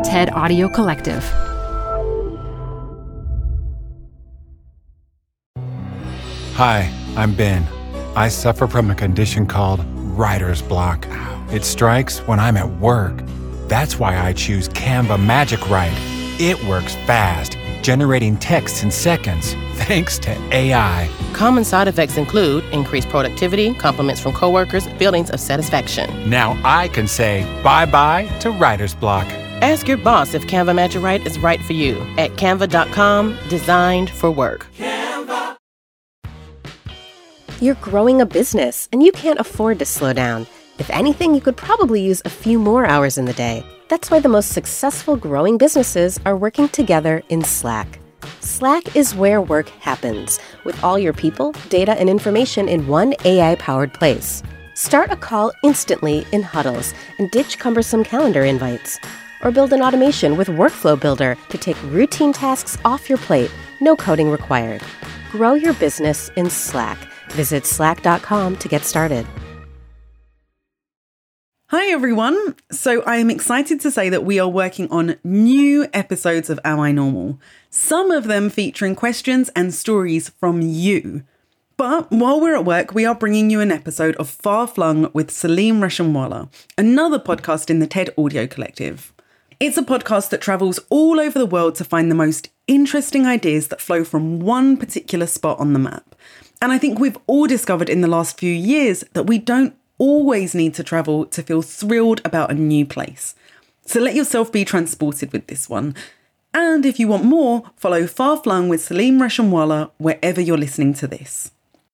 TED Audio Collective. Hi, I'm Ben. I suffer from a condition called writer's block. It strikes when I'm at work. That's why I choose Canva Magic Write. It works fast, generating text in seconds, thanks to AI. Common side effects include increased productivity, compliments from coworkers, feelings of satisfaction. Now I can say bye-bye to writer's block. Ask your boss if Canva Magic Write is right for you at canva.com, designed for work. You're growing a business, and you can't afford to slow down. If anything, you could probably use a few more hours in the day. That's why the most successful growing businesses are working together in Slack. Slack is where work happens, with all your people, data, and information in one AI-powered place. Start a call instantly in huddles and ditch cumbersome calendar invites. Or build an automation with Workflow Builder to take routine tasks off your plate, no coding required. Grow your business in Slack. Visit slack.com to get started. Hi everyone. So I am excited to say that we are working on new episodes of Am I Normal? Some of them featuring questions and stories from you. But while we're at work, we are bringing you an episode of Far Flung with Salim Reshamwala, another podcast in the TED Audio Collective. It's a podcast that travels all over the world to find the most interesting ideas that flow from one particular spot on the map. And I think we've all discovered in the last few years that we don't always need to travel to feel thrilled about a new place. So let yourself be transported with this one. And if you want more, follow Far Flung with Salim Reshamwala wherever you're listening to this.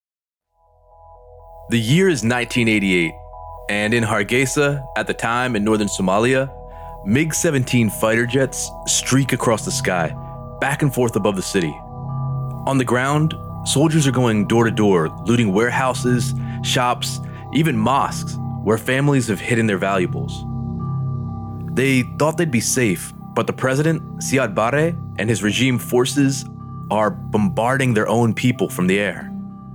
The year is 1988, and in Hargeisa, at the time in northern Somalia, MiG-17 fighter jets streak across the sky, back and forth above the city. On the ground, soldiers are going door to door, looting warehouses, shops, even mosques, where families have hidden their valuables. They thought they'd be safe, but the president, Siad Barre, and his regime forces are bombarding their own people from the air.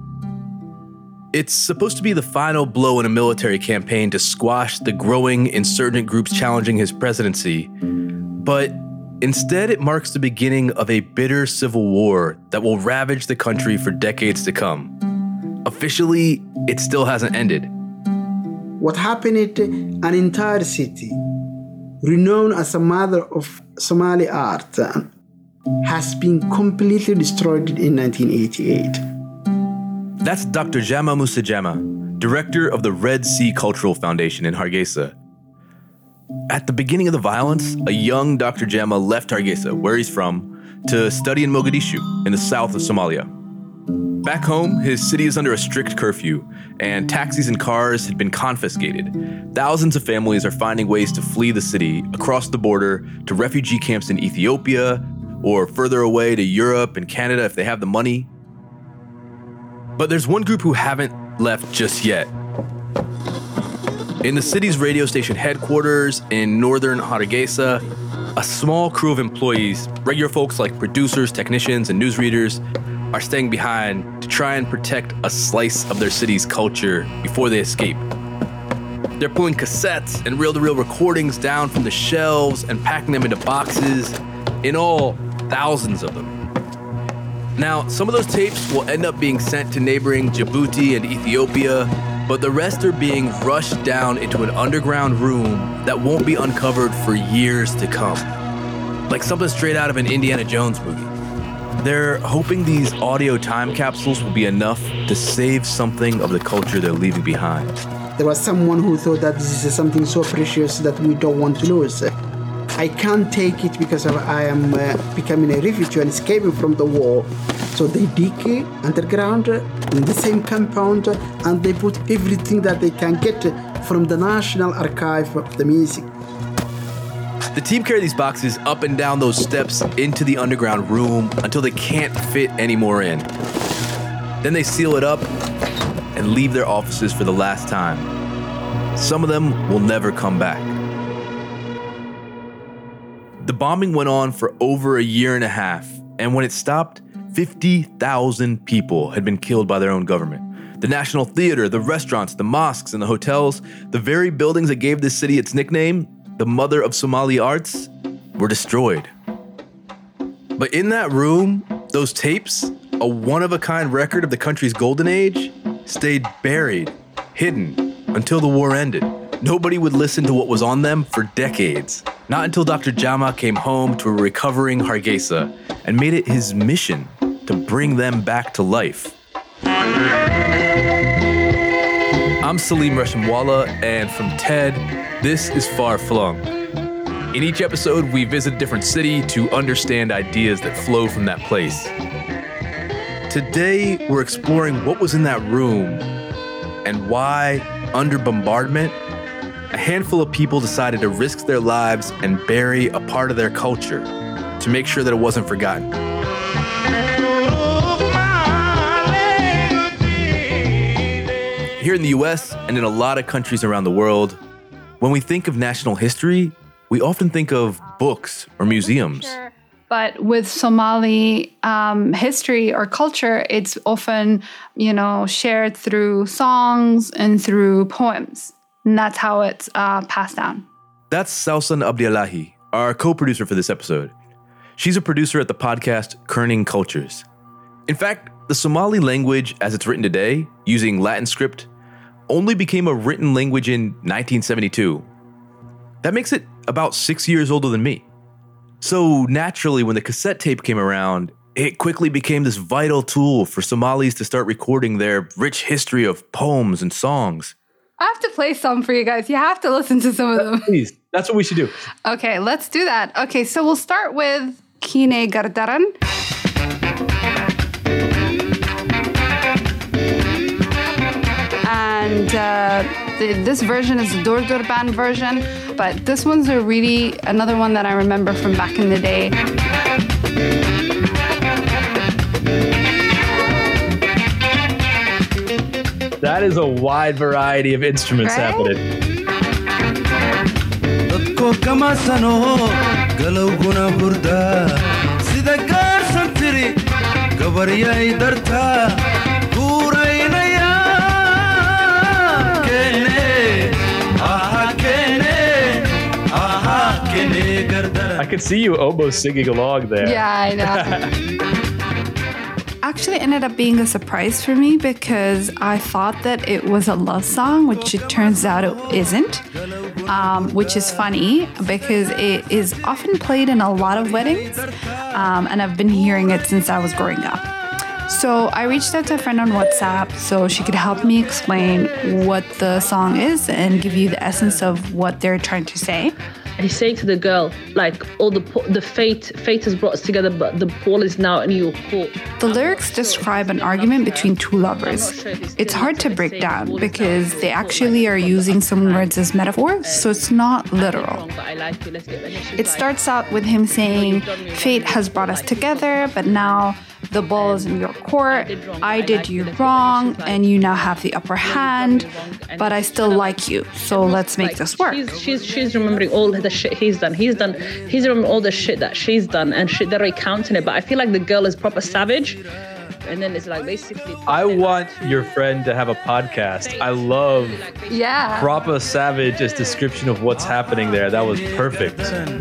It's supposed to be the final blow in a military campaign to squash the growing insurgent groups challenging his presidency, but instead it marks the beginning of a bitter civil war that will ravage the country for decades to come. Officially, it still hasn't ended. What happened in an entire city, renowned as a mother of Somali art, has been completely destroyed in 1988. That's Dr. Jama Musa Jama, director of the Red Sea Cultural Foundation in Hargeisa. At the beginning of the violence, a young Dr. Jama left Hargeisa, where he's from, to study in Mogadishu, in the south of Somalia. Back home, his city is under a strict curfew, and taxis and cars had been confiscated. Thousands of families are finding ways to flee the city across the border to refugee camps in Ethiopia, or further away to Europe and Canada if they have the money. But there's one group who haven't left just yet. In the city's radio station headquarters in northern Hargeisa, a small crew of employees, regular folks like producers, technicians, and newsreaders, are staying behind to try and protect a slice of their city's culture before they escape. They're pulling cassettes and reel-to-reel recordings down from the shelves and packing them into boxes. In all, thousands of them. Now, some of those tapes will end up being sent to neighboring Djibouti and Ethiopia, but the rest are being rushed down into an underground room that won't be uncovered for years to come. Like something straight out of an Indiana Jones movie. They're hoping these audio time capsules will be enough to save something of the culture they're leaving behind. There was someone who thought that this is something so precious that we don't want to lose. I can't take it because I am becoming a refugee and escaping from the war. So they dig underground in the same compound and they put everything that they can get from the National Archive of the Music. The team carry these boxes up and down those steps into the underground room until they can't fit any more in. Then they seal it up and leave their offices for the last time. Some of them will never come back. The bombing went on for over a year and a half, and when it stopped, 50,000 people had been killed by their own government. The National Theater, the restaurants, the mosques, and the hotels, the very buildings that gave this city its nickname, the Mother of Somali Arts, were destroyed. But in that room, those tapes, a one-of-a-kind record of the country's golden age, stayed buried, hidden, until the war ended. Nobody would listen to what was on them for decades. Not until Dr. Jama came home to a recovering Hargeisa and made it his mission to bring them back to life. I'm Salim Reshimwala, and from TED, this is Far Flung. In each episode, we visit a different city to understand ideas that flow from that place. Today, we're exploring what was in that room and why, under bombardment, a handful of people decided to risk their lives and bury a part of their culture to make sure that it wasn't forgotten. Here in the US and in a lot of countries around the world, when we think of national history, we often think of books or museums. But with Somali history or culture, it's often, shared through songs and through poems. And that's how it's passed down. That's Sausan Abdillahi, our co-producer for this episode. She's a producer at the podcast Kerning Cultures. In fact, the Somali language as it's written today, using Latin script, only became a written language in 1972. That makes it about 6 years older than me. So naturally, when the cassette tape came around, it quickly became this vital tool for Somalis to start recording their rich history of poems and songs. I have to play some for you guys. You have to listen to some of them. Please, that's what we should do. Okay, let's do that. Okay, so we'll start with Kine Gardaran. And this version is the Durdur version, but this one's another one that I remember from back in the day. That is a wide variety of instruments happening. I could see you almost singing along there. Yeah, I know. Actually ended up being a surprise for me because I thought that it was a love song, which it turns out it isn't, which is funny because it is often played in a lot of weddings, and I've been hearing it since I was growing up. So I reached out to a friend on WhatsApp so she could help me explain what the song is and give you the essence of what they're trying to say. He's saying to the girl, like, all the fate has brought us together, but the ball is now in your court. The lyrics describe an argument between two lovers. It's hard to break down because they actually are using some words as metaphors, so it's not literal. It starts out with him saying, fate has brought us together, but now the ball is in your court. I did you wrong, and you now have the upper hand, but I still like you, so let's make this work. She's remembering all the shit he's done. He's remembering all the shit that she's done, and they're recounting it, but I feel like the girl is proper savage. And then it's like basically... I want your friend to have a podcast. I love proper savage's description of what's happening there. That was perfect.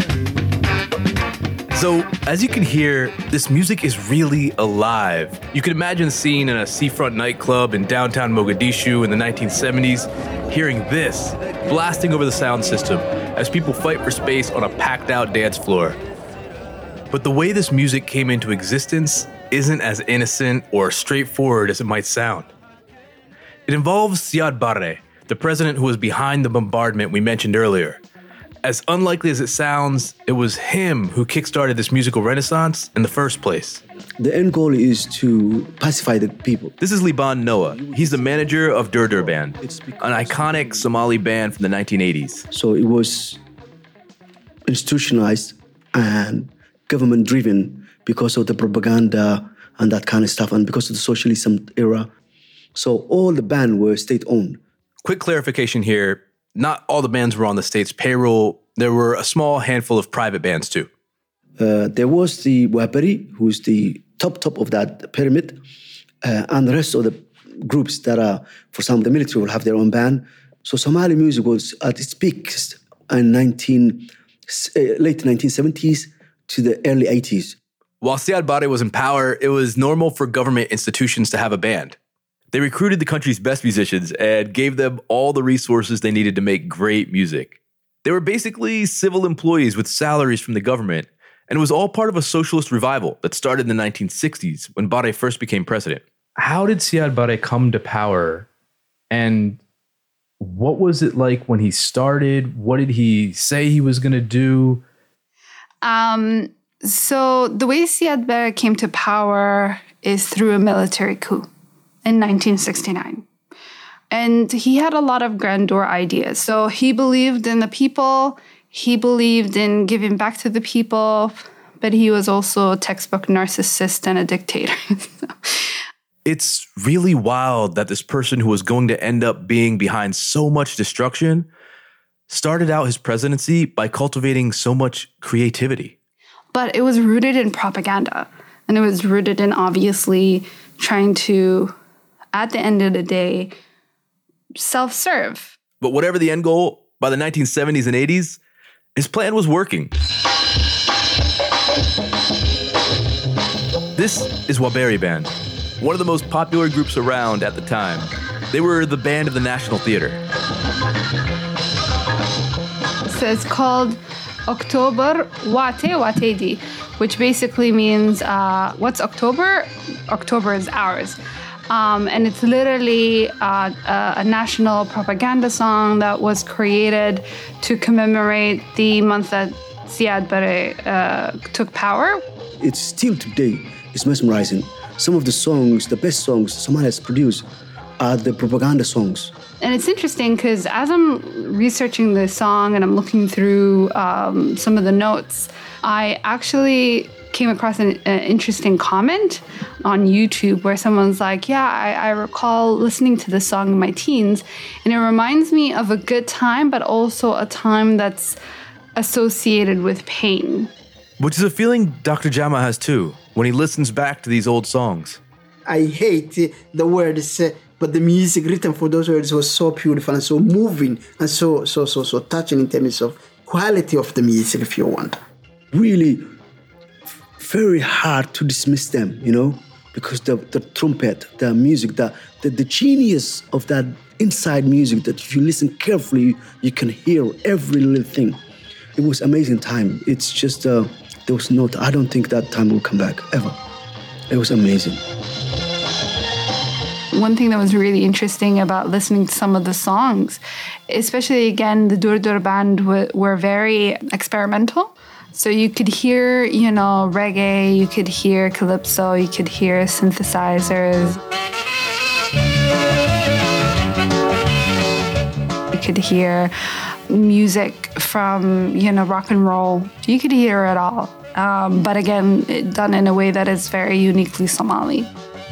So, as you can hear, this music is really alive. You can imagine a scene in a seafront nightclub in downtown Mogadishu in the 1970s, hearing this blasting over the sound system as people fight for space on a packed-out dance floor. But the way this music came into existence isn't as innocent or straightforward as it might sound. It involves Siad Barre, the president who was behind the bombardment we mentioned earlier. As unlikely as it sounds, it was him who kickstarted this musical renaissance in the first place. The end goal is to pacify the people. This is Liban Noah. He's the manager of Durdur Band, an iconic Somali band from the 1980s. So it was institutionalized and government-driven because of the propaganda and that kind of stuff, and because of the socialism era. So all the band were state-owned. Quick clarification here. Not all the bands were on the state's payroll. There were a small handful of private bands too. There was the Wapari, who's the top of that pyramid, and the rest of the groups that are, for some of the military will have their own band. So Somali music was at its peak in late 1970s to the early 80s. While Siad Barre was in power, it was normal for government institutions to have a band. They recruited the country's best musicians and gave them all the resources they needed to make great music. They were basically civil employees with salaries from the government, and it was all part of a socialist revival that started in the 1960s when Barre first became president. How did Siad Barre come to power, and what was it like when he started? What did he say he was going to do? So the way Siad Barre came to power is through a military coup in 1969. And he had a lot of grandeur ideas. So he believed in the people, he believed in giving back to the people, but he was also a textbook narcissist and a dictator. It's really wild that this person who was going to end up being behind so much destruction started out his presidency by cultivating so much creativity. But it was rooted in propaganda. And it was rooted in obviously trying to, at the end of the day, self-serve. But whatever the end goal, by the 1970s and 80s, his plan was working. This is Waberi Band, one of the most popular groups around at the time. They were the band of the National Theatre. So it's called October Wate Watedi, which basically means what's October? October is ours. And it's literally a national propaganda song that was created to commemorate the month that Siad Barre took power. It's still today, it's mesmerizing. Some of the songs, the best songs Somalia has produced, are the propaganda songs. And it's interesting because as I'm researching the song and I'm looking through some of the notes, I actually came across an interesting comment on YouTube where someone's like, yeah, I recall listening to this song in my teens, and it reminds me of a good time, but also a time that's associated with pain. Which is a feeling Dr. Jama has too, when he listens back to these old songs. I hate the words, but the music written for those words was so beautiful and so moving and so touching in terms of quality of the music, if you want. Really very hard to dismiss them, because the trumpet, the music, the genius of that inside music that if you listen carefully, you can hear every little thing. It was amazing time. It's just, I don't think that time will come back, ever. It was amazing. One thing that was really interesting about listening to some of the songs, especially, again, the Durdur band were very experimental. So you could hear, reggae, you could hear calypso, you could hear synthesizers. You could hear music from, rock and roll. You could hear it all. But again, done in a way that is very uniquely Somali.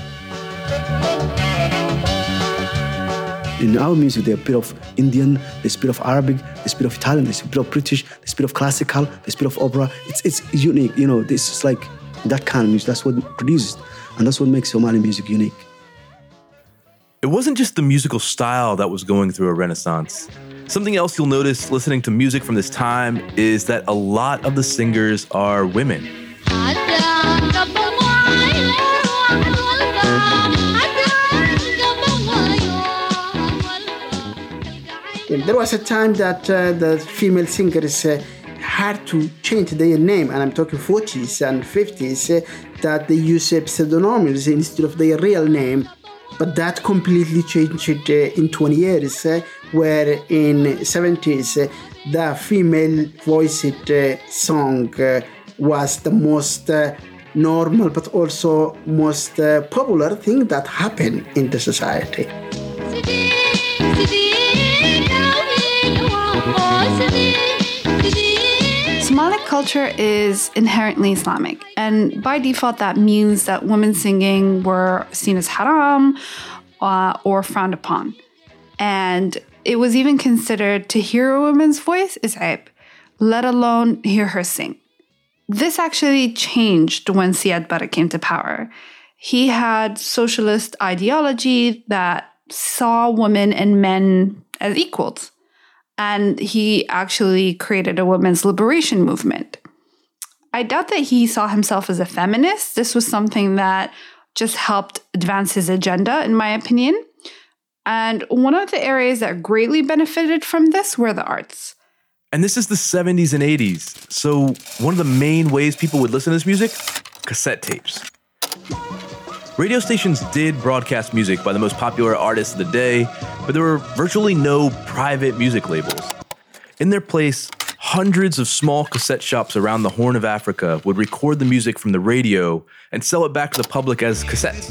In our music, there's a bit of Indian, there's a bit of Arabic, there's a bit of Italian, there's a bit of British, there's a bit of classical, there's a bit of opera. It's unique, this is like that kind of music. That's what produces, and that's what makes Somali music unique. It wasn't just the musical style that was going through a renaissance. Something else you'll notice listening to music from this time is that a lot of the singers are women. There was a time that the female singers had to change their name, and I'm talking 40s and 50s, that they use pseudonyms instead of their real name. But that completely changed in 20 years, where in 70s, the female-voiced song was the most normal, but also most popular thing that happened in the society. Somali culture is inherently Islamic, and by default that means that women singing were seen as haram or frowned upon. And it was even considered to hear a woman's voice is aib, let alone hear her sing. This actually changed when Siad Barre came to power. He had socialist ideology that saw women and men as equals. And he actually created a women's liberation movement. I doubt that he saw himself as a feminist. This was something that just helped advance his agenda, in my opinion. And one of the areas that greatly benefited from this were the arts. And this is the 70s and 80s. So one of the main ways people would listen to this music? Cassette tapes. Radio stations did broadcast music by the most popular artists of the day, but there were virtually no private music labels. In their place, hundreds of small cassette shops around the Horn of Africa would record the music from the radio and sell it back to the public as cassettes.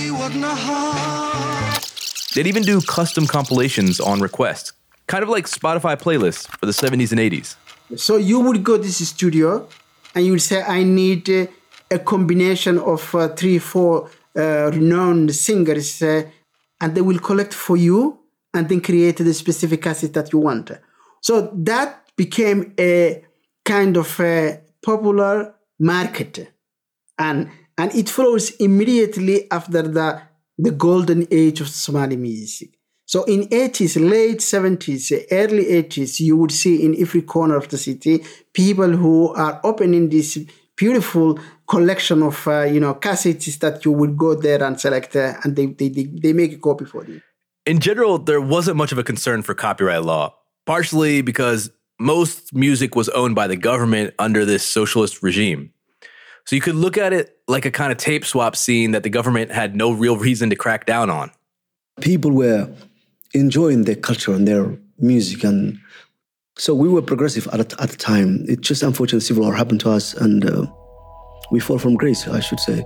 They'd even do custom compilations on request, kind of like Spotify playlists for the 70s and 80s. So you would go to this studio and you would say, I need a combination of 3-4 renowned singers, and they will collect for you and then create the specific cassette that you want. So that became a kind of a popular market. And it flows immediately after the golden age of Somali music. So in 80s, late 70s, early 80s, you would see in every corner of the city people who are opening this beautiful collection of cassettes that you would go there and select, and they make a copy for you. In general, there wasn't much of a concern for copyright law, partially because most music was owned by the government under this socialist regime. So you could look at it like a kind of tape swap scene that the government had no real reason to crack down on. People were enjoying their culture and their music, and so we were progressive at the time. It just unfortunately civil war happened to us, and we fall from grace, I should say.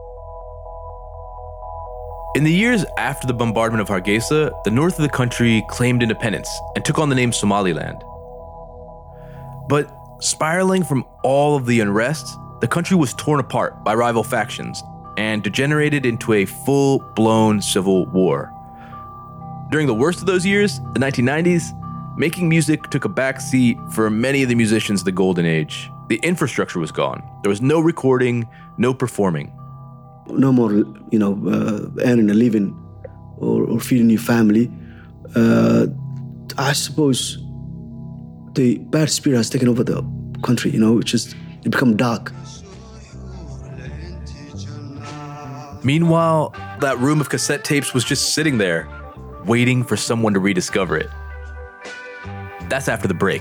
In the years after the bombardment of Hargeisa, the north of the country claimed independence and took on the name Somaliland. But spiraling from all of the unrest, the country was torn apart by rival factions and degenerated into a full-blown civil war. During the worst of those years, the 1990s, making music took a backseat for many of the musicians of the golden age. The infrastructure was gone. There was no recording, no performing. No more, earning a living or feeding your family. I suppose the bad spirit has taken over the country, it become dark. Meanwhile, that room of cassette tapes was just sitting there, waiting for someone to rediscover it. That's after the break.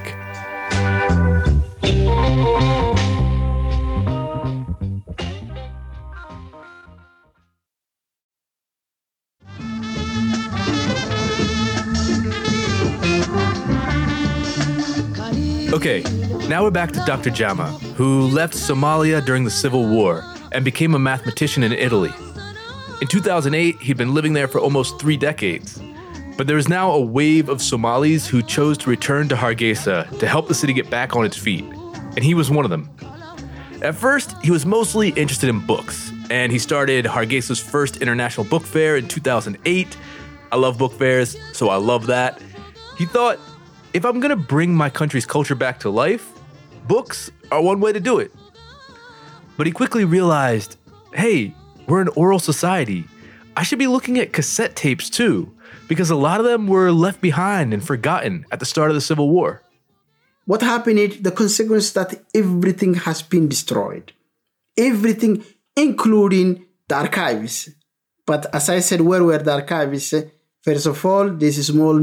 Okay, now we're back to Dr. Jama, who left Somalia during the Civil War and became a mathematician in Italy. In 2008, he'd been living there for almost 3 decades. But there is now a wave of Somalis who chose to return to Hargeisa to help the city get back on its feet, and he was one of them. At first, he was mostly interested in books, and he started Hargeisa's first international book fair in 2008. I love book fairs, so I love that. He thought, if I'm gonna bring my country's culture back to life, books are one way to do it. But he quickly realized, hey, we're an oral society. I should be looking at cassette tapes too, because a lot of them were left behind and forgotten at the start of the Civil War. What happened is the consequence that everything has been destroyed. Everything, including the archives. But as I said, where were the archives? First of all, these small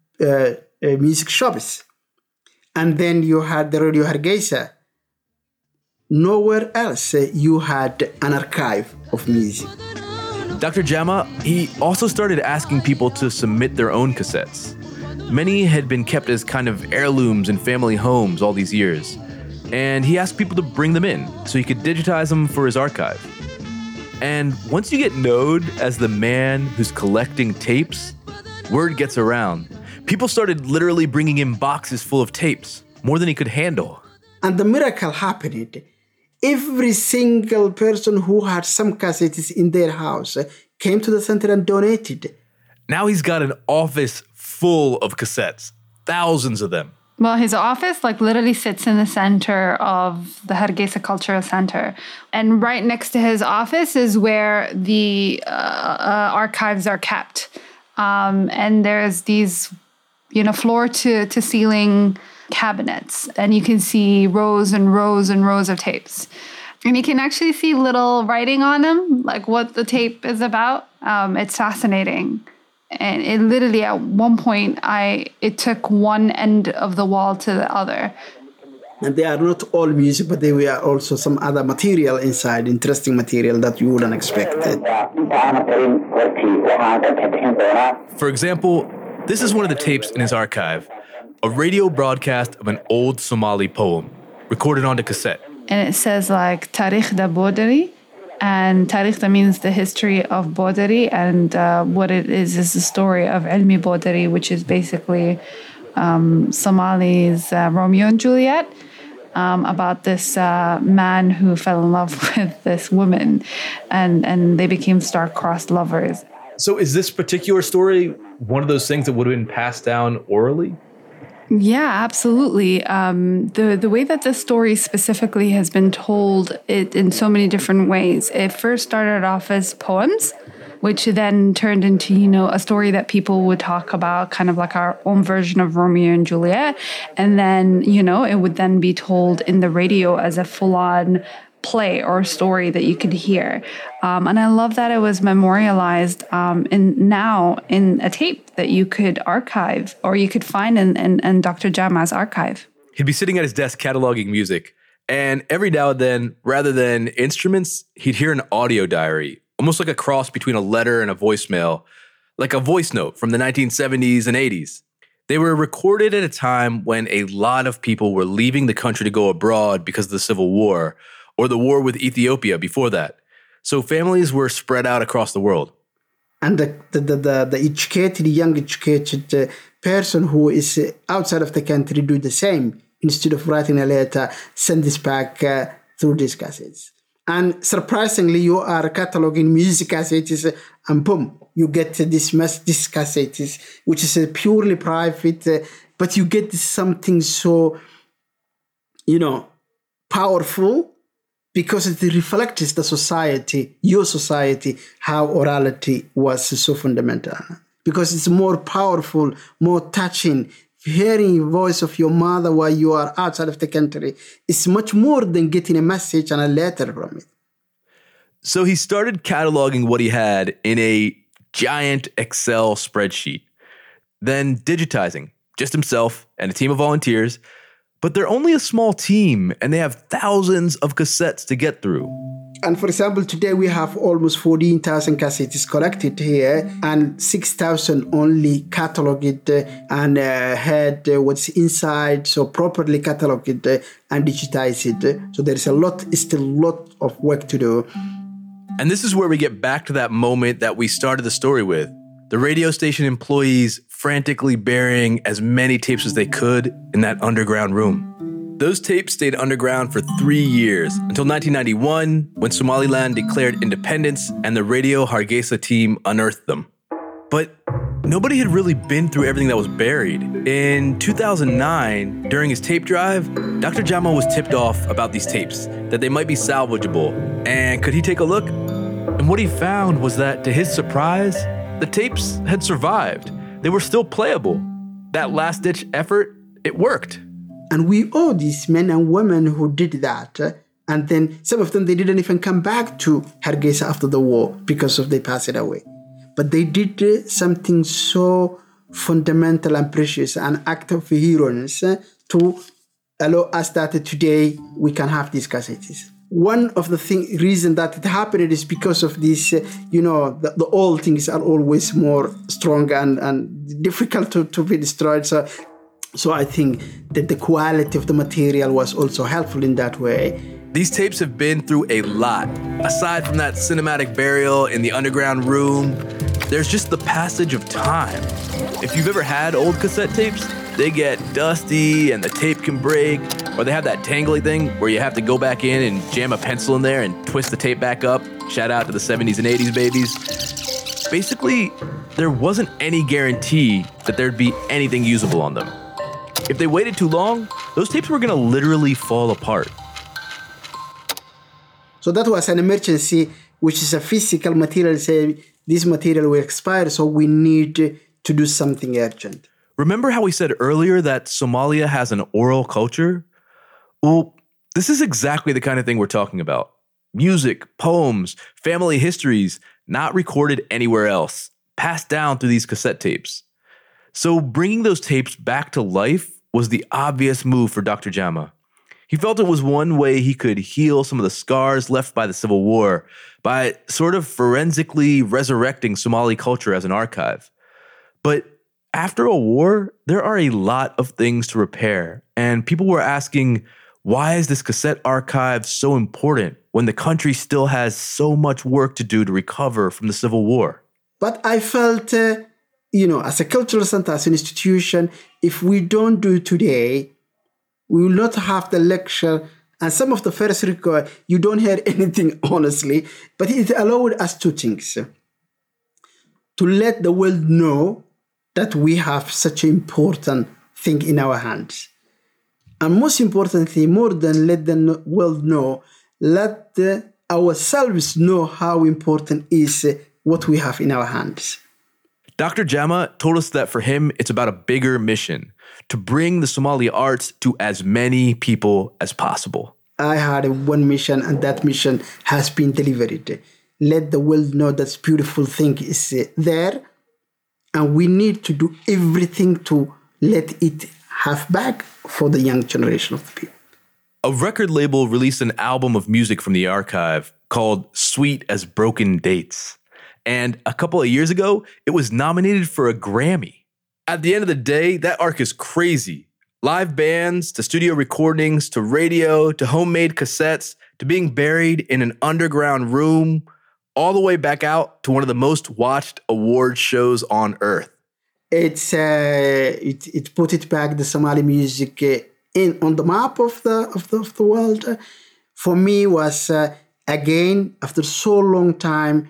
music shops. And then you had the Radio Hargeisa. Nowhere else you had an archive of music. Dr. Jama, he also started asking people to submit their own cassettes. Many had been kept as kind of heirlooms in family homes all these years. And he asked people to bring them in so he could digitize them for his archive. And once you get known as the man who's collecting tapes, word gets around. People started literally bringing in boxes full of tapes, more than he could handle. And the miracle happened. Every single person who had some cassettes in their house came to the center and donated. Now he's got an office full of cassettes, thousands of them. Well, his office literally sits in the center of the Hargeisa Cultural Center. And right next to his office is where the archives are kept. And there's these floor to ceiling cabinets, and you can see rows and rows and rows of tapes. And you can actually see little writing on them, like what the tape is about. It's fascinating. And it literally, at one point, it took one end of the wall to the other. And they are not all music, but there were also some other material inside, interesting material that you wouldn't expect. For example, this is one of the tapes in his archive, a radio broadcast of an old Somali poem, recorded onto cassette. And it says like Tarikh da Bodari, and Tarikh da means the history of Bodari, and what it is the story of Ilmi Bodari, which is basically Somali's Romeo and Juliet, about this man who fell in love with this woman, and they became star-crossed lovers. So is this particular story one of those things that would have been passed down orally? Yeah, absolutely. The way that this story specifically has been told it in so many different ways. It first started off as poems, which then turned into, a story that people would talk about, kind of like our own version of Romeo and Juliet. And then, it would then be told in the radio as a full-on play or story that you could hear. And I love that it was memorialized in a tape that you could archive, or you could find in Dr. Jama's archive. He'd be sitting at his desk cataloging music, and every now and then, rather than instruments, he'd hear an audio diary, almost like a cross between a letter and a voicemail, like a voice note from the 1970s and 80s. They were recorded at a time when a lot of people were leaving the country to go abroad because of the Civil War, or the war with Ethiopia before that. So families were spread out across the world. And the young educated person who is outside of the country do the same. Instead of writing a letter, send this back through these cassettes. And surprisingly, you are cataloging music cassettes, and boom, you get this cassettes, which is purely private, but you get something so, powerful, because it reflects the society, your society, how orality was so fundamental. Because it's more powerful, more touching. Hearing the voice of your mother while you are outside of the country is much more than getting a message and a letter from it. So he started cataloging what he had in a giant Excel spreadsheet, then digitizing just himself and a team of volunteers. But they're only a small team, and they have thousands of cassettes to get through. And for example, today we have almost 14,000 cassettes collected here, and 6,000 only cataloged and had what's inside, so properly cataloged and digitized. So there's still a lot of work to do. And this is where we get back to that moment that we started the story with. The radio station employees frantically burying as many tapes as they could in that underground room. Those tapes stayed underground for 3 years, until 1991, when Somaliland declared independence and the Radio Hargeisa team unearthed them. But nobody had really been through everything that was buried. In 2009, during his tape drive, Dr. Jama was tipped off about these tapes, that they might be salvageable. And could he take a look? And what he found was that, to his surprise, the tapes had survived. They were still playable. That last-ditch effort, it worked. And we owe these men and women who did that. And then some of them, they didn't even come back to Hargeisa after the war because they passed away. But they did something so fundamental and precious, an act of heroes to allow us that today we can have these cassettes. One of the reason that it happened is because of this, the old things are always more strong and difficult to be destroyed. So I think that the quality of the material was also helpful in that way. These tapes have been through a lot. Aside from that cinematic burial in the underground room, there's just the passage of time. If you've ever had old cassette tapes, they get dusty and the tape can break, or they have that tangly thing where you have to go back in and jam a pencil in there and twist the tape back up. Shout out to the 70s and 80s babies. Basically, there wasn't any guarantee that there'd be anything usable on them. If they waited too long, those tapes were gonna literally fall apart. So that was an emergency, which is a physical material, say this material will expire, so we need to do something urgent. Remember how we said earlier that Somalia has an oral culture? Well, this is exactly the kind of thing we're talking about. Music, poems, family histories, not recorded anywhere else, passed down through these cassette tapes. So bringing those tapes back to life was the obvious move for Dr. Jama. He felt it was one way he could heal some of the scars left by the Civil War by sort of forensically resurrecting Somali culture as an archive. But after a war, there are a lot of things to repair, and people were asking, why is this cassette archive so important when the country still has so much work to do to recover from the Civil War? But I felt, as a cultural center, as an institution, if we don't do it today, we will not have the lecture. And some of the first record, you don't hear anything, honestly. But it allowed us two things. To let the world know that we have such an important thing in our hands. And most importantly, more than let the world know, let ourselves know how important is what we have in our hands. Dr. Jama told us that for him, it's about a bigger mission, to bring the Somali arts to as many people as possible. I had one mission, and that mission has been delivered. Let the world know that beautiful thing is there, and we need to do everything to let it have back for the young generation of the people. A record label released an album of music from the archive called Sweet as Broken Dates. And a couple of years ago, it was nominated for a Grammy. At the end of the day, that arc is crazy. Live bands, to studio recordings, to radio, to homemade cassettes, to being buried in an underground room, all the way back out to one of the most watched award shows on earth. It put it back, the Somali music on the map of the world. For me, was again, after so long time,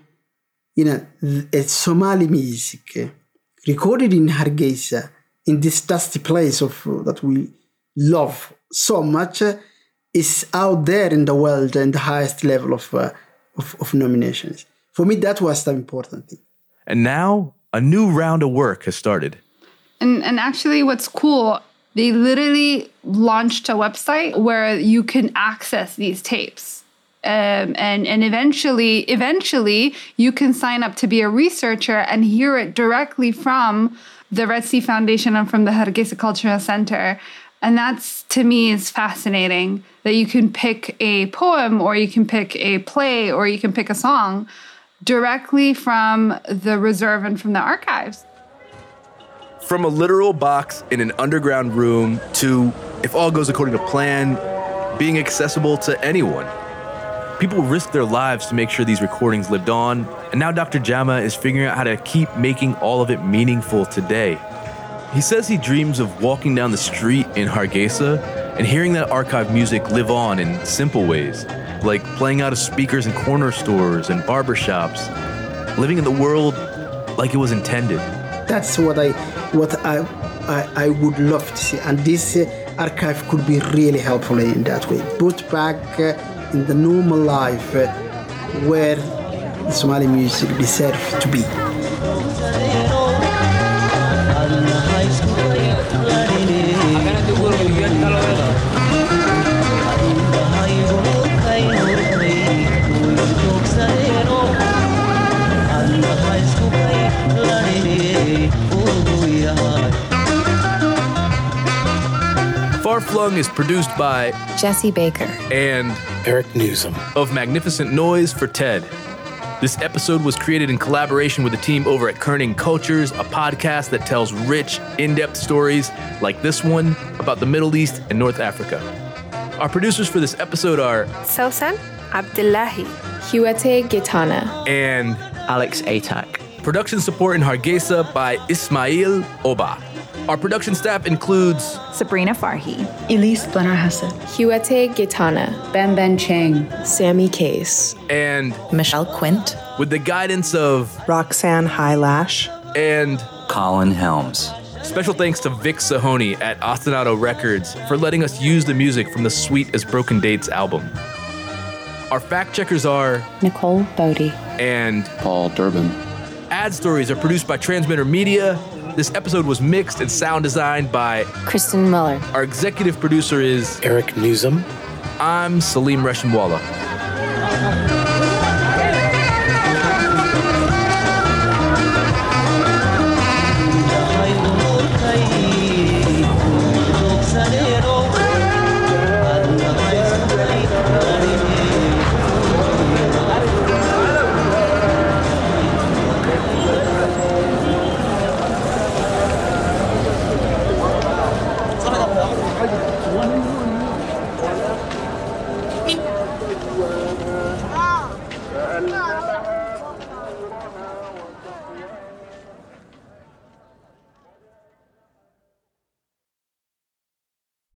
Somali music recorded in Hargeisa, in this dusty place that we love so much, is out there in the world and the highest level of nominations. For me, that was the important thing. And now a new round of work has started. And actually what's cool, they literally launched a website where you can access these tapes. And eventually you can sign up to be a researcher and hear it directly from the Red Sea Foundation and from the Hargeisa Cultural Center. And that's, to me, is fascinating, that you can pick a poem or you can pick a play or you can pick a song directly from the reserve and from the archives. From a literal box in an underground room to, if all goes according to plan, being accessible to anyone. People risked their lives to make sure these recordings lived on, and now Dr. Jama is figuring out how to keep making all of it meaningful today. He says he dreams of walking down the street in Hargeisa and hearing that archive music live on in simple ways, like playing out of speakers in corner stores and barbershops, living in the world like it was intended. That's what I would love to see, and this archive could be really helpful in that way. Put back in the normal life where the Somali music deserves to be. Far Flung is produced by Jesse Baker and Eric Newsom of Magnificent Noise for TED. This episode was created in collaboration with the team over at Kerning Cultures, a podcast that tells rich, in-depth stories like this one about the Middle East and North Africa. Our producers for this episode are Sosan Abdullahi, Huete Gitana, and Alex Atack. Production support in Hargeisa by Ismail Oba. Our production staff includes Sabrina Farhi, Elise Blenner Hassan, Huete Gitana, Ben Chang, Sammy Case, and Michelle Quint, with the guidance of Roxanne Highlash and Colin Helms. Special thanks to Vic Sahoni at Ostinato Records for letting us use the music from the Sweet as Broken Dates album. Our fact checkers are Nicole Bodie and Paul Durbin. Ad stories are produced by Transmitter Media. This episode was mixed and sound designed by Kristen Muller. Our executive producer is Eric Newsom. I'm Salim Reshimwala.